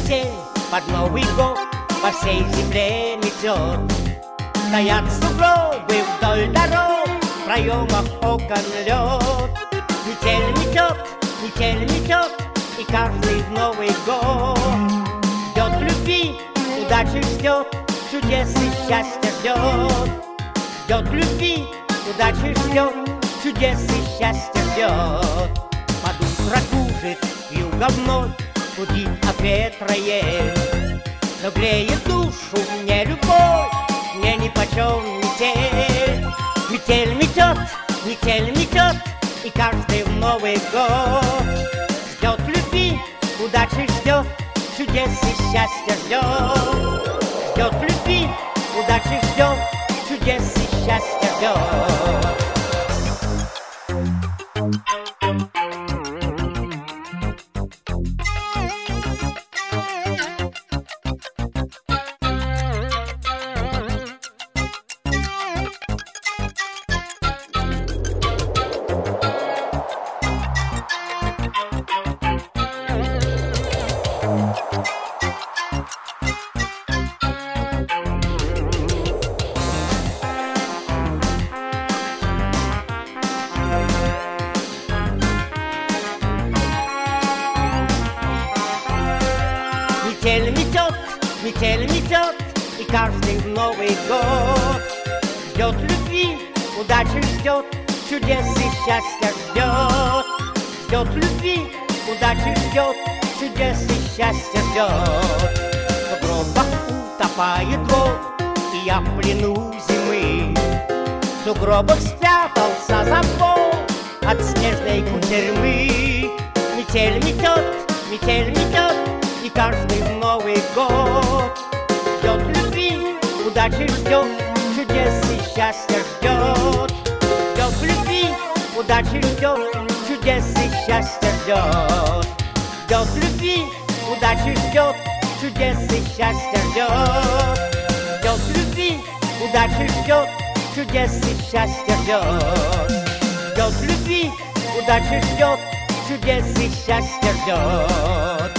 метель под Новый год по всей земле метет. Стоят сугробы вдоль дорог, в проемах окон лед. Метель метет, и каждый в Новый год ждет любви, удачи ждет, чудес и счастья ждет. Ждет любви, удачи ждет, чудес и счастья ждет. Под утро кружит вьюга вновь, гудит от ветра ель. Но греет душу мне любовь, мне нипочем метель. Метель метет, и каждый в Новый год ждет любви, удачи ждет, чудес и счастья ждет. Ждет любви, удачи ждет, чудес и счастья ждет. Метель метет, и каждый в Новый год ждет любви, удачи ждет, чудес и счастья ждет. Ждет любви, удачи ждет, чудес и счастья ждет. В сугробах утопает год, и я в плену зимы. В сугробах спрятался забор от снежной кутерьмы. Метель метет, и каждый в Новый год ждет любви, удачи ждет, чудес и счастья ждет. Ждет любви, удачи ждет, чудес и счастья ждет. Ждет любви, удачи ждет, чудес и счастья ждет. Ждет любви, удачи ждет, чудес и счастья ждет. Ждет любви, удачи ждет, чудес и счастья ждет.